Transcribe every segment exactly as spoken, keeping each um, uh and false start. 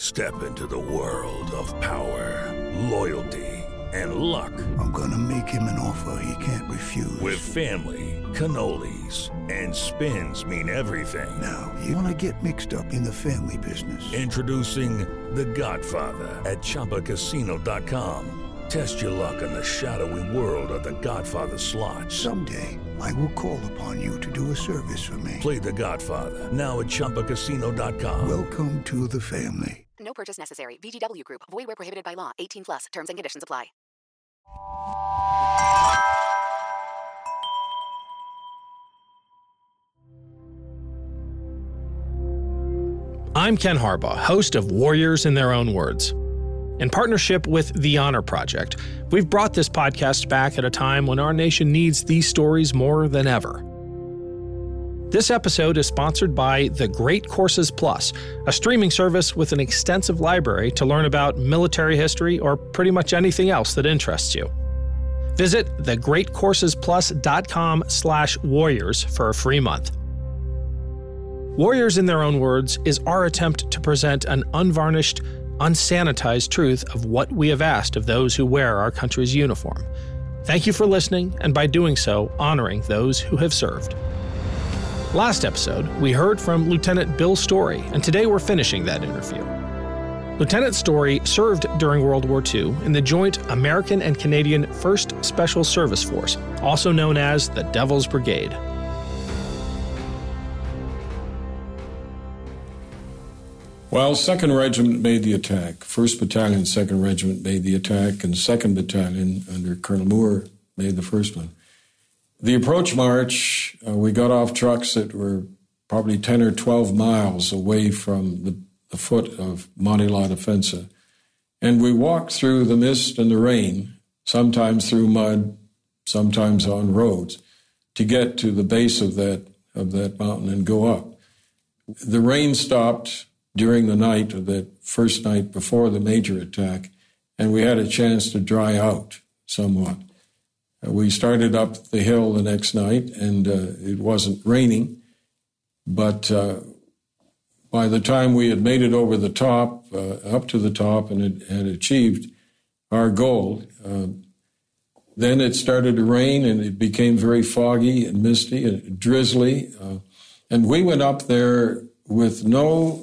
Step into the world of power, loyalty, and luck. I'm gonna make him an offer he can't refuse. With family, cannolis, and spins mean everything. Now, you wanna get mixed up in the family business. Introducing The Godfather at Chumba Casino dot com. Test your luck in the shadowy world of The Godfather slot. Someday, I will call upon you to do a service for me. Play The Godfather, now at Chumba Casino dot com. Welcome to the family. No purchase necessary. V G W Group. Void where prohibited by law. eighteen plus. Terms and conditions apply. I'm Ken Harbaugh, host of Warriors in Their Own Words. In partnership with The Honor Project, we've brought this podcast back at a time when our nation needs these stories more than ever. This episode is sponsored by The Great Courses Plus, a streaming service with an extensive library to learn about military history or pretty much anything else that interests you. Visit the great courses plus dot com slash warriors for a free month. Warriors in Their Own Words is our attempt to present an unvarnished, unsanitized truth of what we have asked of those who wear our country's uniform. Thank you for listening, and by doing so, honoring those who have served. Last episode, we heard from Lieutenant Bill Story, and today we're finishing that interview. Lieutenant Story served during World War Two in the joint American and Canadian First Special Service Force, also known as the Devil's Brigade. Well, second Regiment made the attack. first Battalion, second Regiment made the attack, and second Battalion, under Colonel Moore, made the first one. The approach march, uh, we got off trucks that were probably ten or twelve miles away from the, the foot of Monte La Defensa. And we walked through the mist and the rain, sometimes through mud, sometimes on roads, to get to the base of that, of that mountain and go up. The rain stopped during the night of that first night before the major attack, and we had a chance to dry out somewhat. Uh, we started up the hill the next night, and uh, it wasn't raining, but uh, by the time we had made it over the top, uh, up to the top, and had, had achieved our goal, uh, then it started to rain, and it became very foggy and misty and drizzly, uh, and we went up there with no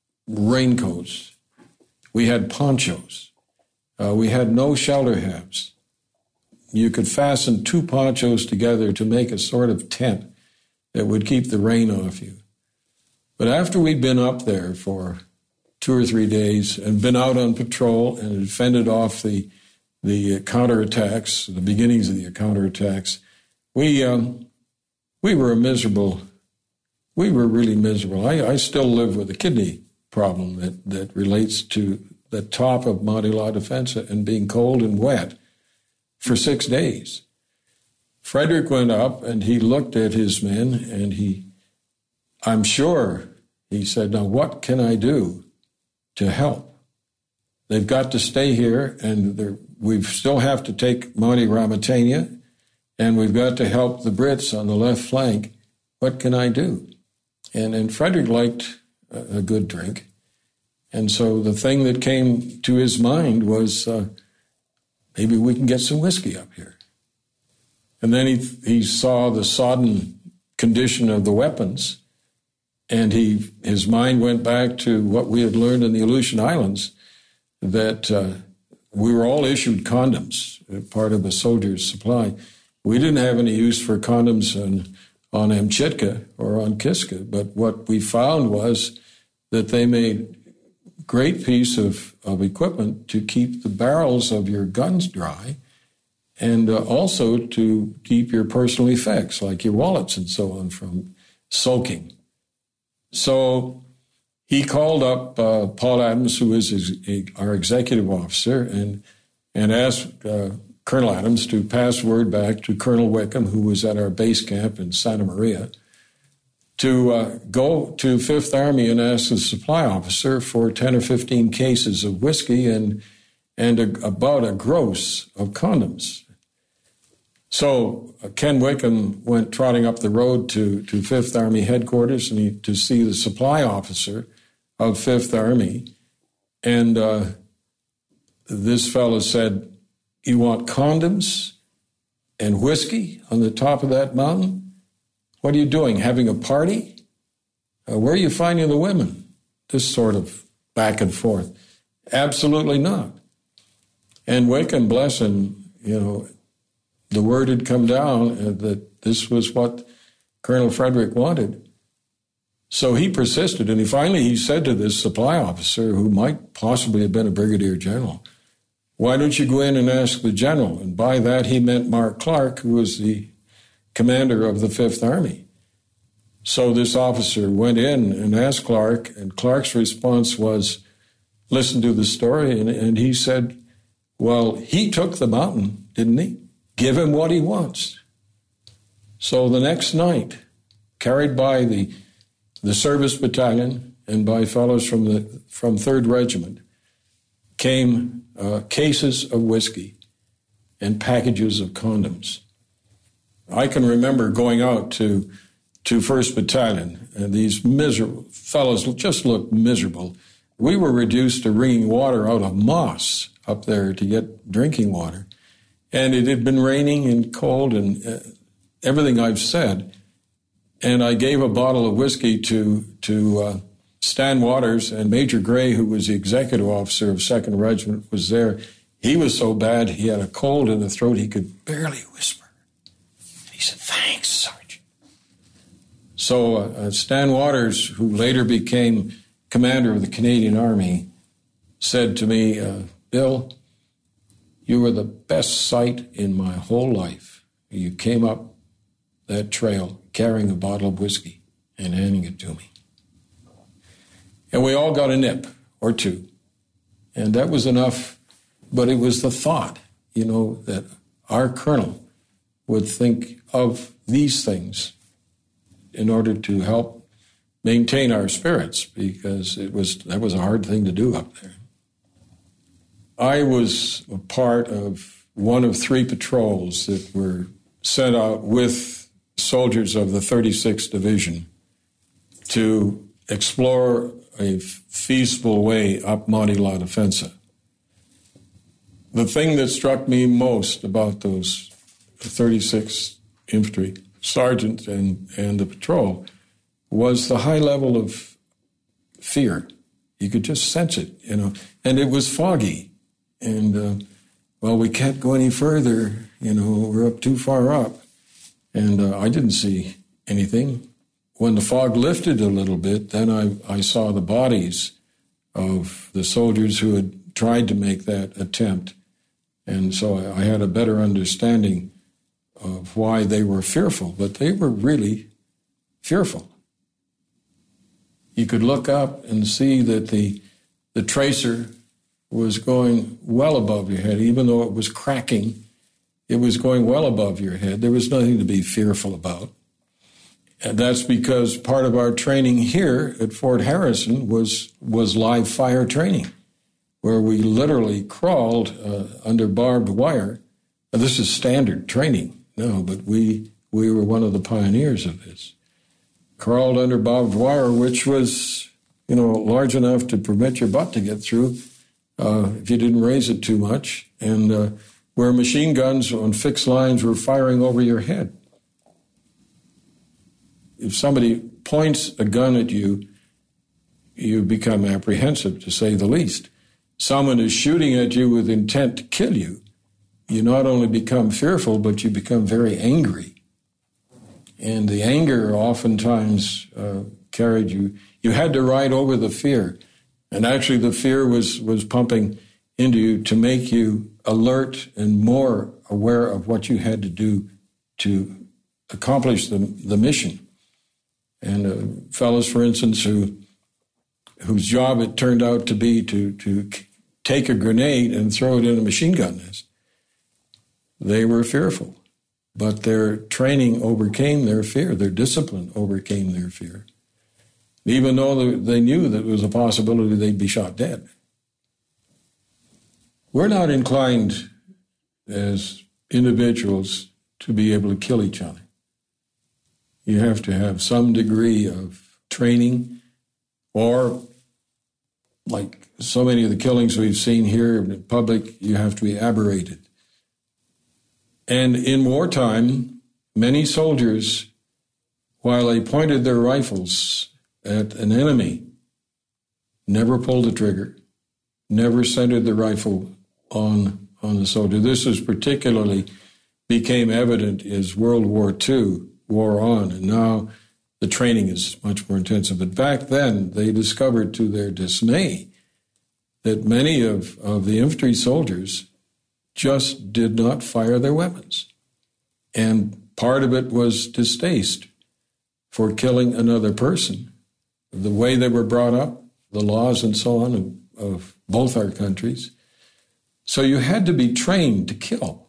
raincoats. We had ponchos. Uh, we had no shelter hats. You could fasten two ponchos together to make a sort of tent that would keep the rain off you. But after we'd been up there for two or three days and been out on patrol and had fended off the the counterattacks, the beginnings of the counterattacks, we um, we were a miserable. We were really miserable. I, I still live with a kidney problem that, that relates to the top of Monte La Defensa and being cold and wet for six days. Frederick went up and he looked at his men and he, I'm sure, he said, now what can I do to help? They've got to stay here and we still have to take Monte Ramatania and we've got to help the Brits on the left flank. What can I do? And, and Frederick liked a good drink. And so the thing that came to his mind was, uh, maybe we can get some whiskey up here. And then he he saw the sodden condition of the weapons, and he his mind went back to what we had learned in the Aleutian Islands, that uh, we were all issued condoms, part of a soldier's supply. We didn't have any use for condoms on, on Amchitka or on Kiska, but what we found was that they made great piece of, of equipment to keep the barrels of your guns dry and uh, also to keep your personal effects, like your wallets and so on, from soaking. So he called up uh, Paul Adams, who is his, our executive officer, and, and asked uh, Colonel Adams to pass word back to Colonel Wickham, who was at our base camp in Santa Maria, to uh, go to Fifth Army and ask the supply officer for ten or fifteen cases of whiskey and and a, about a gross of condoms. So uh, Ken Wickham went trotting up the road to, to Fifth Army headquarters and he, to see the supply officer of Fifth Army. And uh, this fellow said, "You want condoms and whiskey on the top of that mountain? What are you doing, having a party? Uh, where are you finding the women?" This sort of back and forth. Absolutely not. And Wickham, bless him, you know, the word had come down uh, that this was what Colonel Frederick wanted. So he persisted, and he finally he said to this supply officer, who might possibly have been a brigadier general, "Why don't you go in and ask the general?" And by that he meant Mark Clark, who was the commander of the Fifth Army. So this officer went in and asked Clark, and Clark's response was, listen to the story, and, and he said, "Well, he took the mountain, didn't he? Give him what he wants." So the next night, carried by the the service battalion and by fellows from the from Third Regiment, came uh, cases of whiskey and packages of condoms. I can remember going out to to First Battalion, and these miserable fellows just looked miserable. We were reduced to wringing water out of moss up there to get drinking water. And it had been raining and cold and uh, everything I've said. And I gave a bottle of whiskey to to uh, Stan Waters, and Major Gray, who was the executive officer of Second Regiment, was there. He was so bad, he had a cold in the throat, he could barely whisper. And he said, "Thanks, Sergeant." So uh, Stan Waters, who later became commander of the Canadian Army, said to me, uh, "Bill, you were the best sight in my whole life. You came up that trail carrying a bottle of whiskey and handing it to me." And we all got a nip or two. And that was enough, but it was the thought, you know, that our colonel would think of these things in order to help maintain our spirits, because it was that was a hard thing to do up there. I was a part of one of three patrols that were sent out with soldiers of the thirty-sixth Division to explore a feasible way up Monte La Defensa. The thing that struck me most about those thirty-sixth Infantry sergeant and, and the patrol was the high level of fear. You could just sense it, you know, and it was foggy. And, uh, well, we can't go any further, you know, we're up too far up. And uh, I didn't see anything. When the fog lifted a little bit, then I, I saw the bodies of the soldiers who had tried to make that attempt. And so I, I had a better understanding of why they were fearful, but they were really fearful. You could look up and see that the the tracer was going well above your head. Even though it was cracking, it was going well above your head. There was nothing to be fearful about. And that's because part of our training here at Fort Harrison was was live fire training, where we literally crawled uh, under barbed wire. Now, this is standard training now, but we we were one of the pioneers of this. Crawled under barbed wire, which was, you know, large enough to permit your butt to get through uh, if you didn't raise it too much, and uh, where machine guns on fixed lines were firing over your head. If somebody points a gun at you, you become apprehensive, to say the least. Someone is shooting at you with intent to kill you. You not only become fearful, but you become very angry. And the anger oftentimes uh, carried you. You had to ride over the fear. And actually the fear was, was pumping into you to make you alert and more aware of what you had to do to accomplish the, the mission. And uh, fellows, for instance, who whose job it turned out to be to, to take a grenade and throw it in a machine gun nest, they were fearful. But their training overcame their fear. Their discipline overcame their fear. Even though they knew that there was a possibility they'd be shot dead. We're not inclined as individuals to be able to kill each other. You have to have some degree of training or like so many of the killings we've seen here in public, you have to be aberrated. And in wartime, many soldiers, while they pointed their rifles at an enemy, never pulled the trigger, never centered the rifle on, on the soldier. This was particularly became evident as World War Two wore on, and now the training is much more intensive. But back then, they discovered to their dismay that many of, of the infantry soldiers just did not fire their weapons. And part of it was distaste for killing another person. The way they were brought up, the laws and so on of, of both our countries. So you had to be trained to kill.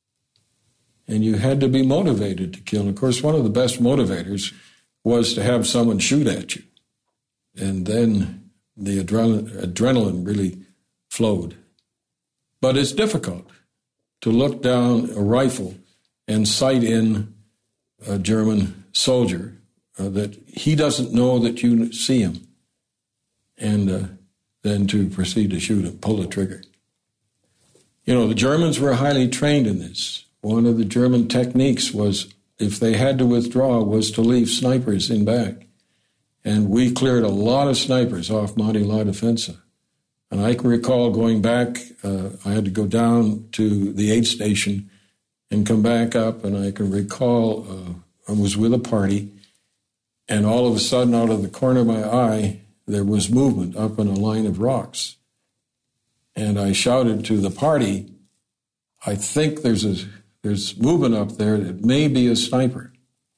And you had to be motivated to kill. And of course, one of the best motivators was to have someone shoot at you. And then the adrenaline, adrenaline really flowed. But it's difficult to look down a rifle and sight in a German soldier uh, that he doesn't know that you see him, and uh, then to proceed to shoot him, pull the trigger. You know, the Germans were highly trained in this. One of the German techniques was, if they had to withdraw, was to leave snipers in back. And we cleared a lot of snipers off Monte La Defensa. And I can recall going back, uh, I had to go down to the aid station and come back up, and I can recall uh, I was with a party, and all of a sudden, out of the corner of my eye, there was movement up in a line of rocks. And I shouted to the party, I think there's a there's movement up there. It may be a sniper.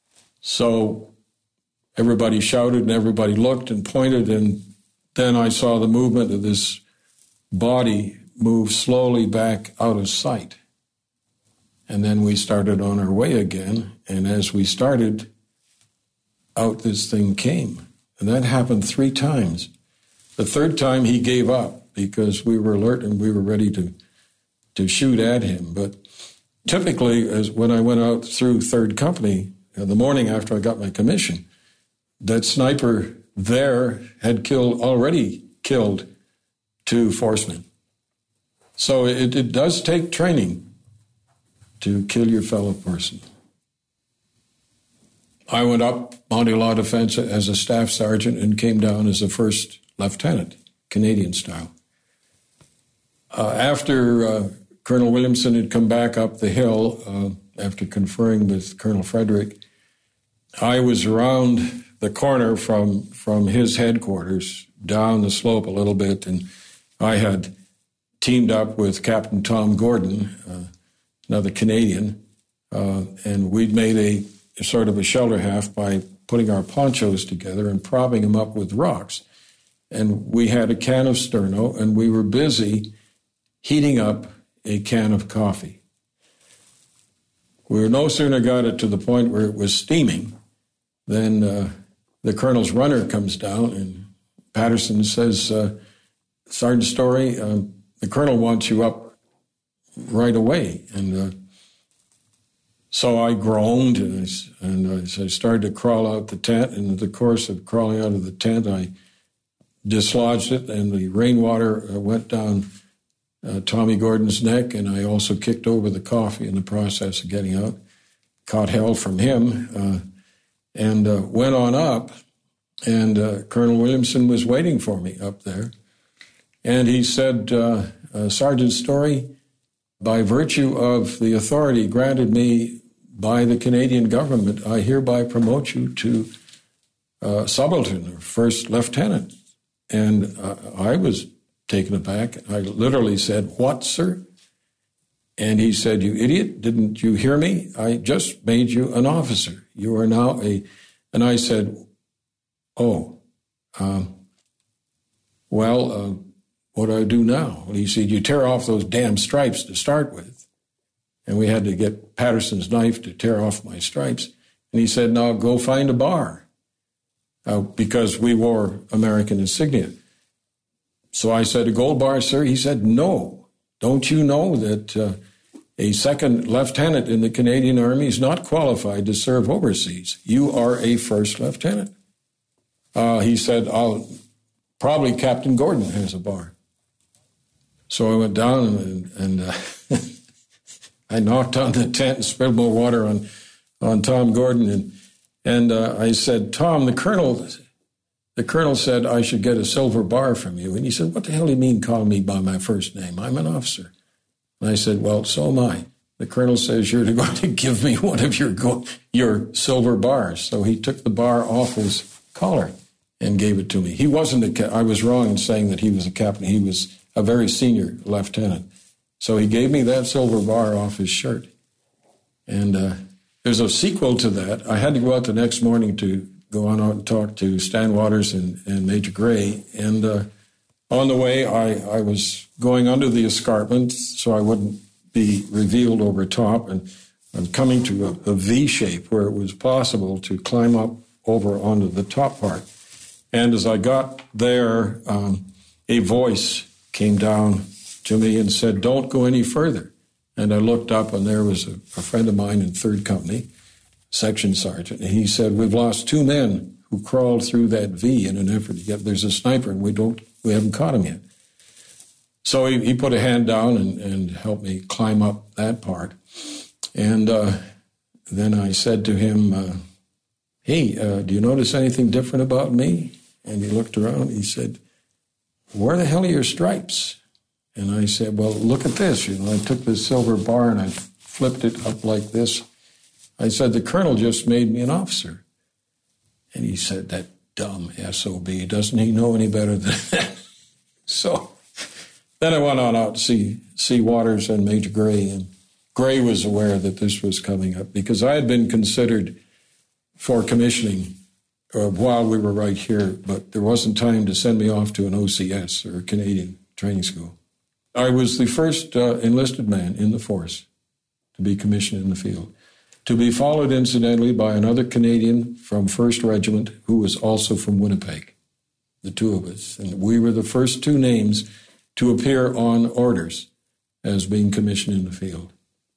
So everybody shouted and everybody looked and pointed, and then I saw the movement of this body move slowly back out of sight. And then we started on our way again, and as we started, out this thing came. And that happened three times. The third time he gave up because we were alert and we were ready to, to shoot at him. But typically, as when I went out through Third Company, uh, the morning after I got my commission, that sniper there had killed, already killed two forcemen. So it, it does take training to kill your fellow person. I went up Monte La Defensa as a staff sergeant and came down as a first lieutenant, Canadian style. Uh, after uh, Colonel Williamson had come back up the hill, uh, after conferring with Colonel Frederick, I was around the corner from, from his headquarters, down the slope a little bit, and I had teamed up with Captain Tom Gordon, uh, another Canadian, uh, and we'd made a, a sort of a shelter half by putting our ponchos together and propping them up with rocks. And we had a can of Sterno, and we were busy heating up a can of coffee. We were no sooner got it to the point where it was steaming than uh, the colonel's runner comes down, and Patterson says, uh, Sergeant Story, uh, the colonel wants you up right away. And uh, so I groaned, and, I, and I started to crawl out the tent. And in the course of crawling out of the tent, I dislodged it, and the rainwater uh, went down uh, Tommy Gordon's neck, and I also kicked over the coffee in the process of getting out. Caught hell from him, uh, and uh, went on up, and uh, Colonel Williamson was waiting for me up there. And he said, uh, uh, Sergeant Story, by virtue of the authority granted me by the Canadian government, I hereby promote you to uh, subaltern, or first lieutenant. And uh, I was taken aback. I literally said, what, sir? And he said, you idiot, didn't you hear me? I just made you an officer. You are now a... And I said, oh, um, well, uh, what do I do now? And he said, you tear off those damn stripes to start with. And we had to get Patterson's knife to tear off my stripes. And he said, now go find a bar, uh, because we wore American insignia. So I said, a gold bar, sir? He said, no. Don't you know that uh, a second lieutenant in the Canadian Army is not qualified to serve overseas? You are a first lieutenant. Uh, he said, I'll probably Captain Gordon has a bar. So I went down and, and uh, I knocked on the tent and spilled more water on, on Tom Gordon. And, and uh, I said, Tom, the colonel, the colonel said I should get a silver bar from you. And he said, what the hell do you mean calling me by my first name? I'm an officer. And I said, well, so am I. The colonel says you're going to give me one of your go- your silver bars. So he took the bar off his collar and gave it to me. He wasn't a ca- I was wrong in saying that he was a captain. He was a very senior lieutenant. So he gave me that silver bar off his shirt. And uh, there's a sequel to that. I had to go out the next morning to go on out and talk to Stan Waters and, and Major Gray. And uh, on the way, I, I was going under the escarpment so I wouldn't be revealed over top. And I'm coming to a, a V shape where it was possible to climb up over onto the top part. And as I got there, um, a voice came down to me and said, don't go any further. And I looked up, and there was a, a friend of mine in third Company, section sergeant, and he said, we've lost two men who crawled through that V in an effort to get, there's a sniper, and we don't, we haven't caught him yet. So he, he put a hand down and, and helped me climb up that part. And uh, then I said to him, uh, hey, uh, do you notice anything different about me? And he looked around, he said, where the hell are your stripes? And I said, well, look at this. You know, I took this silver bar and I flipped it up like this. I said, the colonel just made me an officer. And he said, that dumb S O B, doesn't he know any better than that? So then I went on out to see, see Waters and Major Gray, and Gray was aware that this was coming up because I had been considered for commissioning uh, while we were right here, but there wasn't time to send me off to an O C S, or a Canadian training school. I was the first uh, enlisted man in the force to be commissioned in the field, to be followed, incidentally, by another Canadian from first Regiment who was also from Winnipeg, the two of us. And we were the first two names to appear on orders as being commissioned in the field.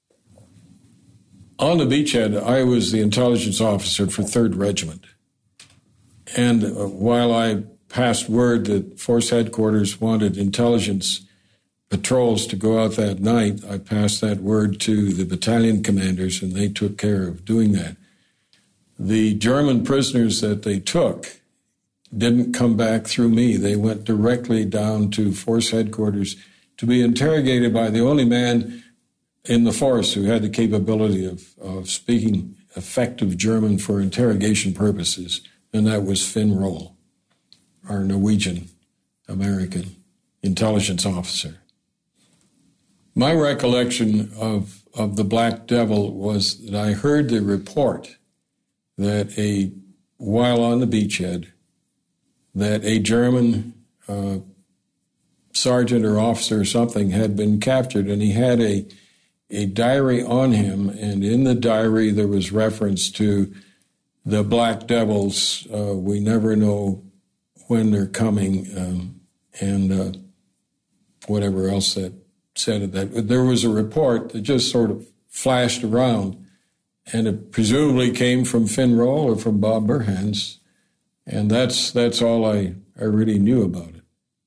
On the beachhead, I was the intelligence officer for third Regiment. And uh, while I passed word that force headquarters wanted intelligence patrols to go out that night, I passed that word to the battalion commanders, and they took care of doing that. The German prisoners that they took didn't come back through me. They went directly down to force headquarters to be interrogated by the only man in the force who had the capability of, of speaking effective German for interrogation purposes, and that was Finn Roll, our Norwegian-American intelligence officer. My recollection of, of the Black Devil was that I heard the report that a, while on the beachhead, that a German uh, sergeant or officer or something had been captured, and he had a, a diary on him, and in the diary there was reference to the Black Devils. Uh, we never know when they're coming, um, and uh, whatever else that said that. There was a report that just sort of flashed around, and it presumably came from Finn Roll or from Bob Burhans, and that's that's all I, I really knew about it.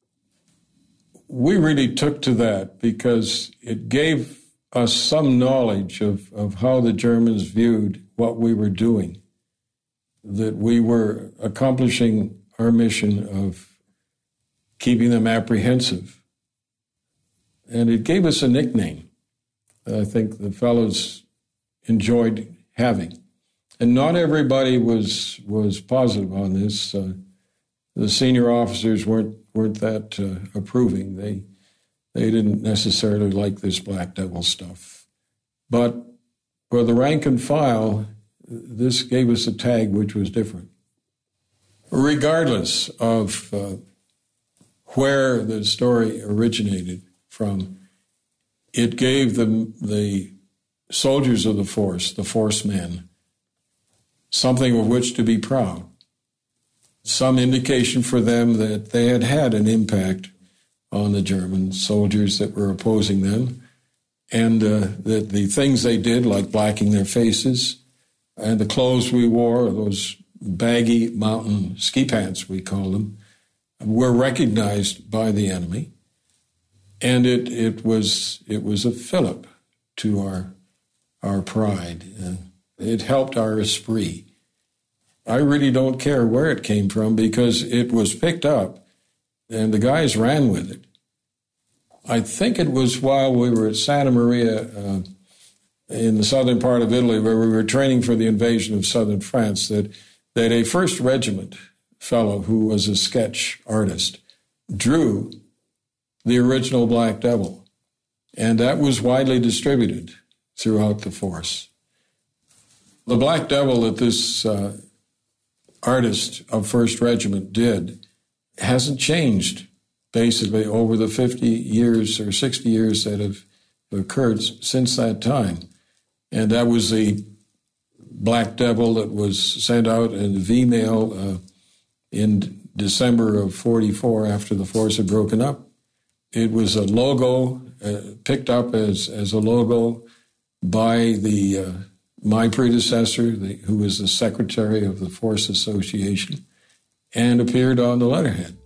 We really took to that because it gave us some knowledge of, of how the Germans viewed what we were doing, that we were accomplishing our mission of keeping them apprehensive. And it gave us a nickname that I think the fellows enjoyed having. And not everybody was was positive on this. Uh, the senior officers weren't weren't that uh, approving. They they didn't necessarily like this Black Devil stuff. But for the rank and file, this gave us a tag which was different. Regardless of uh, where the story originated from, it gave the, the soldiers of the force, the force men, something of which to be proud. Some indication for them that they had had an impact on the German soldiers that were opposing them, and uh, that the things they did, like blacking their faces, and the clothes we wore, those baggy mountain ski pants, we call them, were recognized by the enemy, and it it was it was a fillip to our our pride. Uh, it helped our esprit. I really don't care where it came from because it was picked up, and the guys ran with it. I think it was while we were at Santa Maria uh, in the southern part of Italy, where we were training for the invasion of southern France, that, that a first Regiment fellow who was a sketch artist drew the original Black Devil, and that was widely distributed throughout the force. The Black Devil that this uh, artist of first Regiment did hasn't changed basically over the fifty years or sixty years that have occurred since that time. And that was the Black Devil that was sent out in V-mail uh, in December of forty-four after the force had broken up. It was a logo uh, picked up as, as a logo by the uh, my predecessor, the, who was the secretary of the Force Association, and appeared on the letterhead.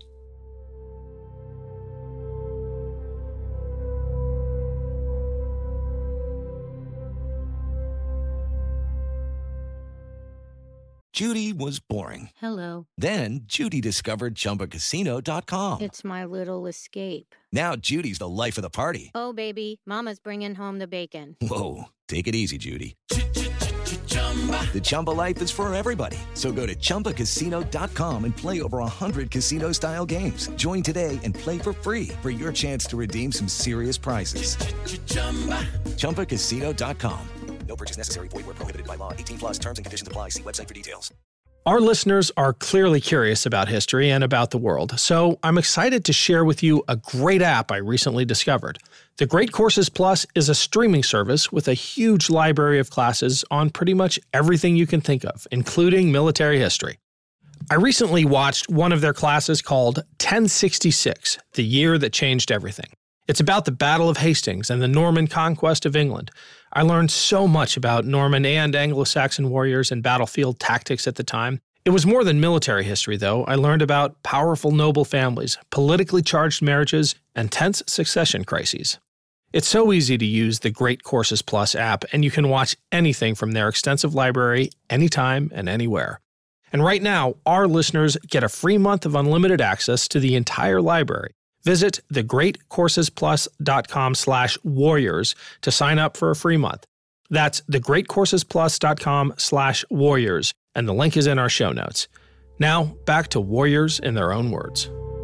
Judy was boring. Hello. Then Judy discovered Chumba Casino dot com. It's my little escape. Now Judy's the life of the party. Oh, baby, mama's bringing home the bacon. Whoa, take it easy, Judy. The Chumba life is for everybody. So go to Chumba Casino dot com and play over one hundred casino-style games. Join today and play for free for your chance to redeem some serious prizes. Chumba Casino dot com. No purchase necessary. Void where prohibited by law. eighteen plus terms and conditions apply. See website for details. Our listeners are clearly curious about history and about the world, so I'm excited to share with you a great app I recently discovered. The Great Courses Plus is a streaming service with a huge library of classes on pretty much everything you can think of, including military history. I recently watched one of their classes called ten sixty-six, the year that changed everything. It's about the Battle of Hastings and the Norman conquest of England. I learned so much about Norman and Anglo-Saxon warriors and battlefield tactics at the time. It was more than military history, though. I learned about powerful noble families, politically charged marriages, and tense succession crises. It's so easy to use the Great Courses Plus app, and you can watch anything from their extensive library anytime and anywhere. And right now, our listeners get a free month of unlimited access to the entire library. Visit thegreatcoursesplus.com slash warriors to sign up for a free month. That's thegreatcoursesplus.com slash warriors, and the link is in our show notes. Now, back to warriors in their own words.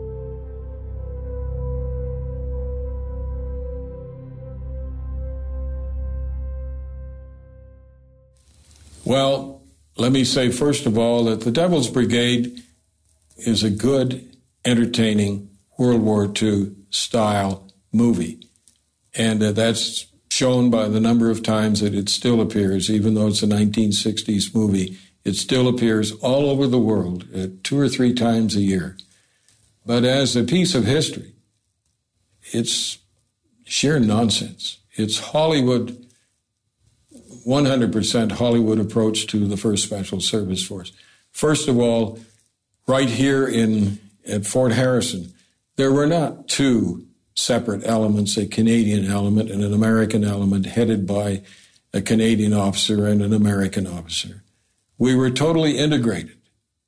Well, let me say, first of all, that The Devil's Brigade is a good, entertaining World War Two style movie. And uh, that's shown by the number of times that it still appears, even though it's a nineteen sixties movie. It still appears all over the world, uh, two or three times a year. But as a piece of history, it's sheer nonsense. It's Hollywood, one hundred percent Hollywood approach to the first Special Service Force. First of all, right here in at Fort Harrison, there were not two separate elements, a Canadian element and an American element headed by a Canadian officer and an American officer. We were totally integrated.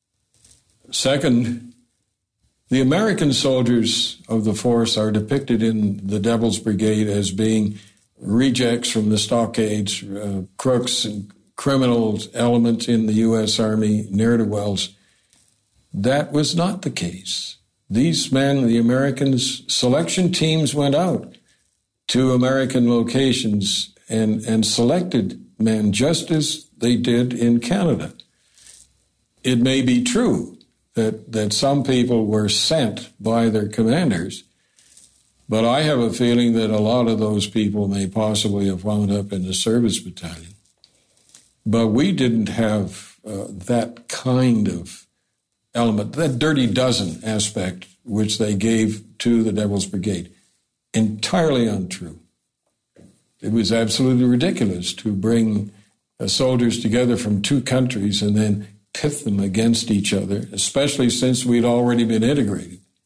Second, the American soldiers of the force are depicted in the Devil's Brigade as being rejects from the stockades, uh, crooks and criminals elements in the U S Army, ne'er-do-wells. That was not the case. These men, the Americans, selection teams went out to American locations and, and selected men just as they did in Canada. It may be true that, that some people were sent by their commanders, but I have a feeling that a lot of those people may possibly have wound up in the service battalion. But we didn't have uh, that kind of element, that dirty dozen aspect which they gave to the Devil's Brigade. Entirely untrue. It was absolutely ridiculous to bring uh, soldiers together from two countries and then pit them against each other, especially since we'd already been integrated.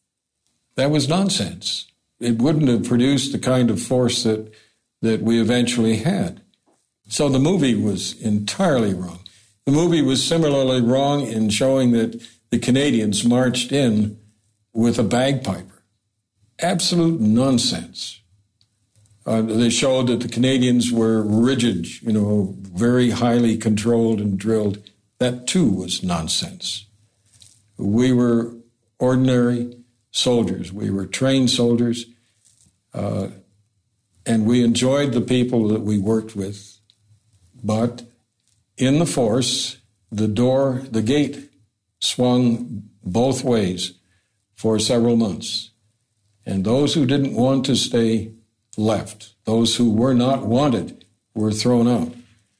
That was nonsense. It wouldn't have produced the kind of force that, that we eventually had. So the movie was entirely wrong. The movie was similarly wrong in showing that the Canadians marched in with a bagpiper. Absolute nonsense. Uh, they showed that the Canadians were rigid, you know, very highly controlled and drilled. That, too, was nonsense. We were ordinary soldiers. We were trained soldiers, uh, and we enjoyed the people that we worked with. But in the force, the door, the gate swung both ways for several months. And those who didn't want to stay left. Those who were not wanted were thrown out.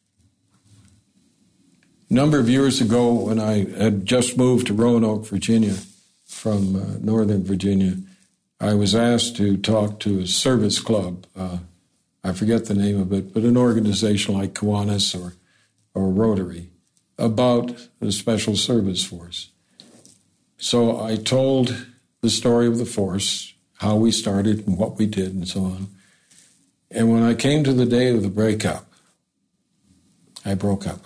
A number of years ago, when I had just moved to Roanoke, Virginia, from uh, Northern Virginia, I was asked to talk to a service club. Uh, I forget the name of it, but an organization like Kiwanis or, or Rotary, about the Special Service Force. So I told the story of the force, how we started and what we did and so on. And when I came to the day of the breakup, I broke up.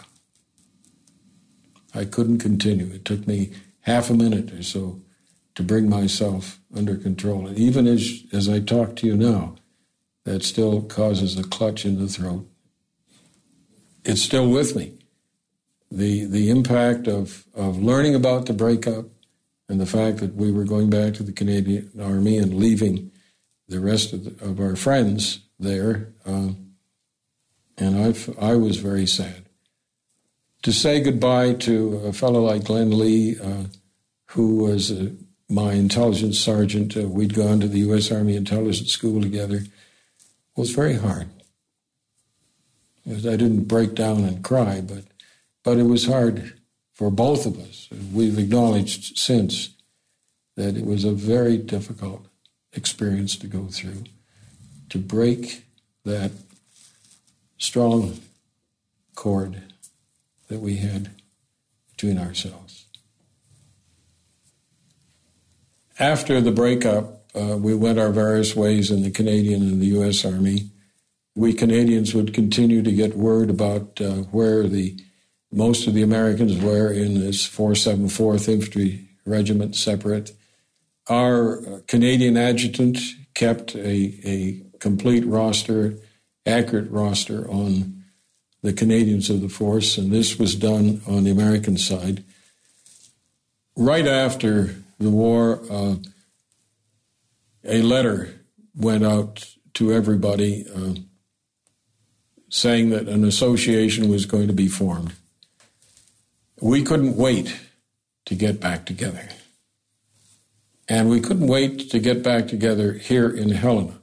I couldn't continue. It took me half a minute or so to bring myself under control. And even as, as I talk to you now, that still causes a clutch in the throat. It's still with me. The the impact of, of learning about the breakup and the fact that we were going back to the Canadian Army and leaving the rest of, the, of our friends there, uh, and I I was very sad. To say goodbye to a fellow like Glenn Lee, uh, who was uh, my intelligence sergeant, uh, we'd gone to the U S Army Intelligence School together, was very hard. I didn't break down and cry, but but it was hard for both of us. We've acknowledged since that it was a very difficult experience to go through, to break that strong cord that we had between ourselves. After the breakup, uh, we went our various ways in the Canadian and the U S Army. We Canadians would continue to get word about uh, where the most of the Americans were in this four seventy-fourth Infantry Regiment, separate. Our uh, Canadian adjutant kept a, a complete roster, accurate roster on the Canadians of the force, and this was done on the American side. Right after the war, uh, a letter went out to everybody uh, saying that an association was going to be formed. We couldn't wait to get back together. And we couldn't wait to get back together here in Helena.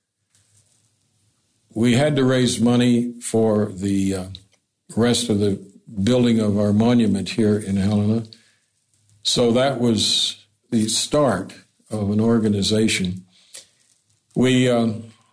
We had to raise money for the uh, rest of the building of our monument here in Helena. So that was the start of an organization. We uh,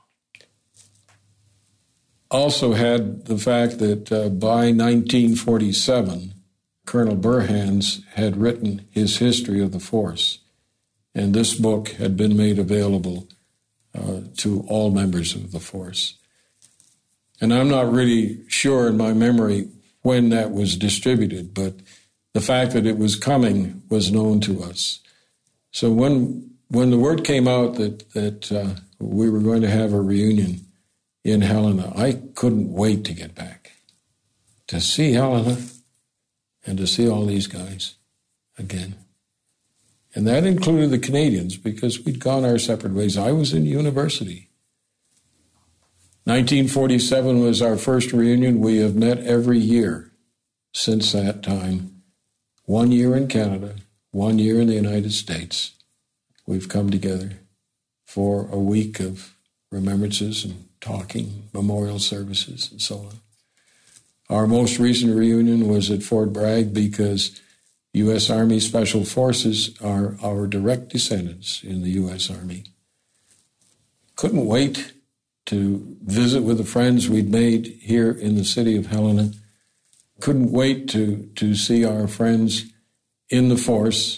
also had the fact that uh, by nineteen forty-seven, Colonel Burhans had written his history of the force, and this book had been made available uh, to all members of the force. And I'm not really sure in my memory when that was distributed, but the fact that it was coming was known to us. So when when the word came out that, that uh, we were going to have a reunion in Helena, I couldn't wait to get back, to see Helena and to see all these guys again. And that included the Canadians, because we'd gone our separate ways. I was in university. nineteen forty-seven was our first reunion. We have met every year since that time. One year in Canada, one year in the United States. We've come together for a week of remembrances and talking, memorial services, and so on. Our most recent reunion was at Fort Bragg because U S Army Special Forces are our direct descendants in the U S Army. Couldn't wait to visit with the friends we'd made here in the city of Helena. Couldn't wait to, to see our friends in the force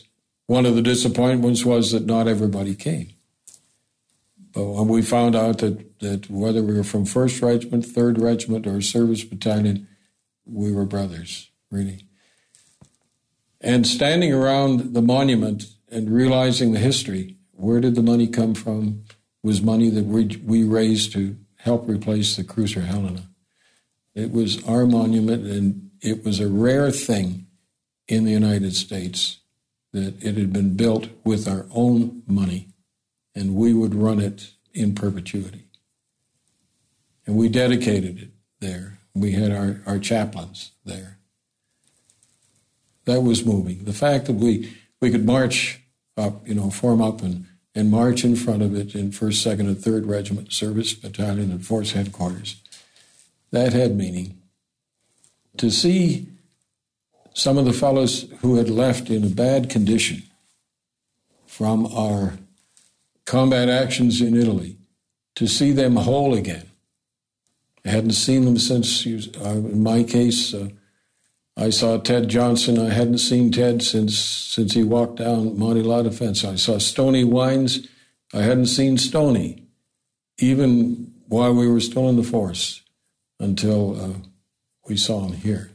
One of the disappointments was that not everybody came. But when we found out that, that whether we were from first Regiment, third Regiment, or Service Battalion, we were brothers, really. And standing around the monument and realizing the history, where did the money come from, was money that we, we raised to help replace the cruiser Helena. It was our monument, and it was a rare thing in the United States that it had been built with our own money, and we would run it in perpetuity. And we dedicated it there. We had our, our chaplains there. That was moving. The fact that we, we could march up, you know, form up and, and march in front of it in first, second, and third Regiment, Service Battalion, and Force Headquarters, that had meaning. To see some of the fellows who had left in a bad condition from our combat actions in Italy, to see them whole again. I hadn't seen them since, uh, in my case, uh, I saw Ted Johnson. I hadn't seen Ted since since he walked down Monte La Defense. I saw Stoney Wines. I hadn't seen Stoney, even while we were still in the force, until uh, we saw him here.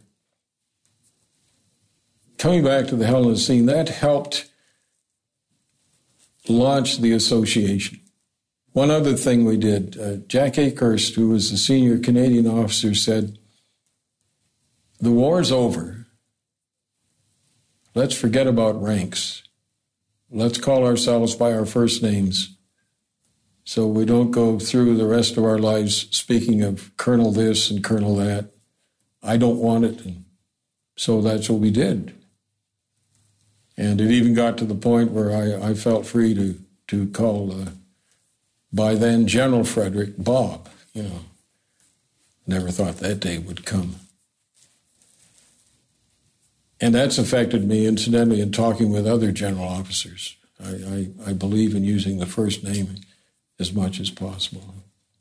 Coming back to the Helena scene, that helped launch the association. One other thing we did, uh, Jack Akehurst, who was the senior Canadian officer, said, "The war's over. Let's forget about ranks. Let's call ourselves by our first names so we don't go through the rest of our lives speaking of Colonel this and Colonel that. I don't want it." And so that's what we did. And it even got to the point where I, I felt free to, to call, uh, by then, General Frederick Bob. You know, never thought that day would come. And that's affected me, incidentally, in talking with other general officers. I, I, I believe in using the first name as much as possible.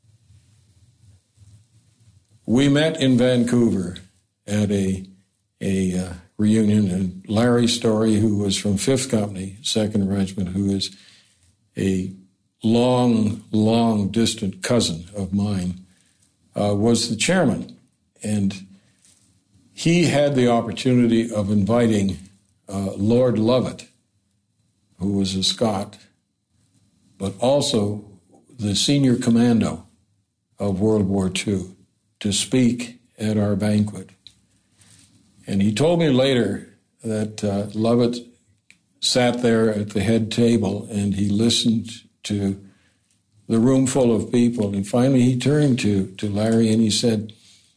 We met in Vancouver at a, a uh, reunion, and Larry Story, who was from fifth Company, second Regiment, who is a long, long distant cousin of mine, uh, was the chairman. And he had the opportunity of inviting uh, Lord Lovett, who was a Scot, but also the senior commando of World War Two, to speak at our banquet. And he told me later that uh, Lovett sat there at the head table and he listened to the room full of people. And finally he turned to, to Larry and he said,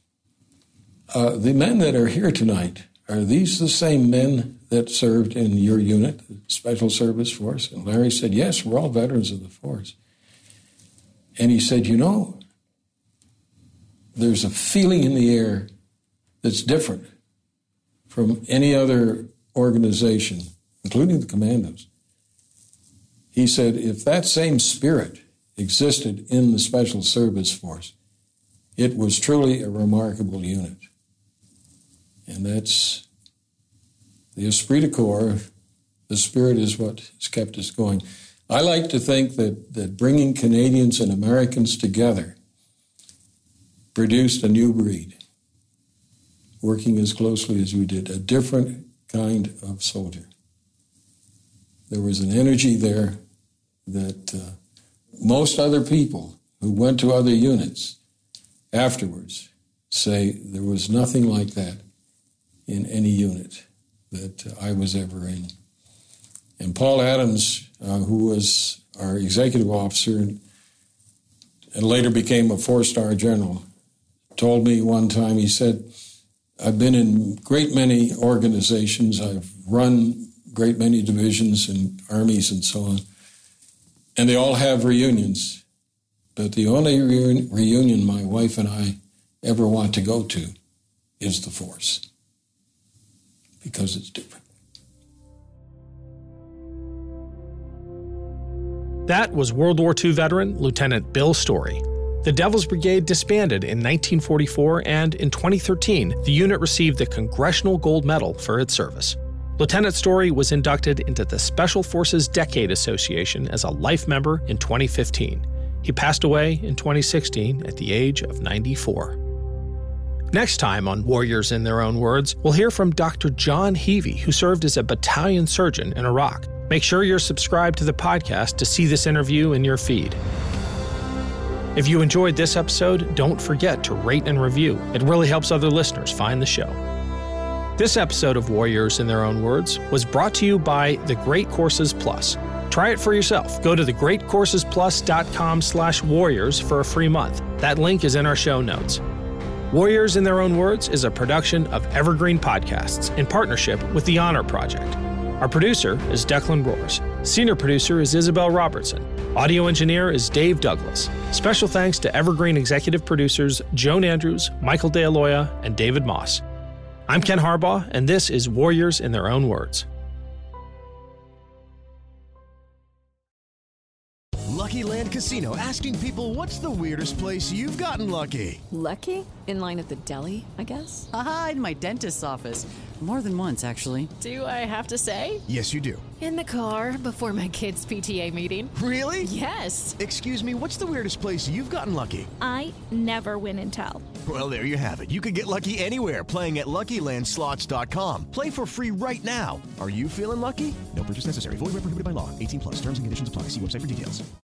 uh, the men that are here tonight, are these the same men that served in your unit, the Special Service Force? And Larry said, yes, we're all veterans of the force. And he said, you know, there's a feeling in the air that's different from any other organization, including the commandos. He said, if that same spirit existed in the Special Service Force, it was truly a remarkable unit. And that's the esprit de corps. The spirit is what has kept us going. I like to think that, that bringing Canadians and Americans together produced a new breed, working as closely as we did, a different kind of soldier. There was an energy there that uh, most other people who went to other units afterwards say there was nothing like that in any unit that uh, I was ever in. And Paul Adams, uh, who was our executive officer and, and later became a four-star general, told me one time, he said, I've been in great many organizations, I've run great many divisions and armies and so on, and they all have reunions, but the only re- reunion my wife and I ever want to go to is the force, because it's different. That was World War Two veteran Lieutenant Bill Story. The Devil's Brigade disbanded in nineteen forty-four, and in twenty thirteen, the unit received the Congressional Gold Medal for its service. Lieutenant Story was inducted into the Special Forces Decade Association as a life member in twenty fifteen. He passed away in twenty sixteen at the age of ninety-four. Next time on Warriors in Their Own Words, we'll hear from Doctor John Heavey, who served as a battalion surgeon in Iraq. Make sure you're subscribed to the podcast to see this interview in your feed. If you enjoyed this episode, don't forget to rate and review. It really helps other listeners find the show. This episode of Warriors in Their Own Words was brought to you by The Great Courses Plus. Try it for yourself. Go to the great courses plus dot com slash warriors for a free month. That link is in our show notes. Warriors in Their Own Words is a production of Evergreen Podcasts in partnership with The Honor Project. Our producer is Declan Roars. Senior producer is Isabel Robertson. Audio engineer is Dave Douglas. Special thanks to Evergreen executive producers Joan Andrews, Michael DeAloia, and David Moss. I'm Ken Harbaugh, and this is Warriors in Their Own Words. Lucky Land Casino, asking people, what's the weirdest place you've gotten lucky? Lucky? In line at the deli, I guess? Aha, in my dentist's office. More than once, actually. Do I have to say? Yes, you do. In the car before my kids' P T A meeting. Really? Yes. Excuse me, what's the weirdest place you've gotten lucky? I never win and tell. Well, there you have it. You can get lucky anywhere, playing at Lucky Land Slots dot com. Play for free right now. Are you feeling lucky? No purchase necessary. Void where prohibited by law. eighteen plus. Terms and conditions apply. See website for details.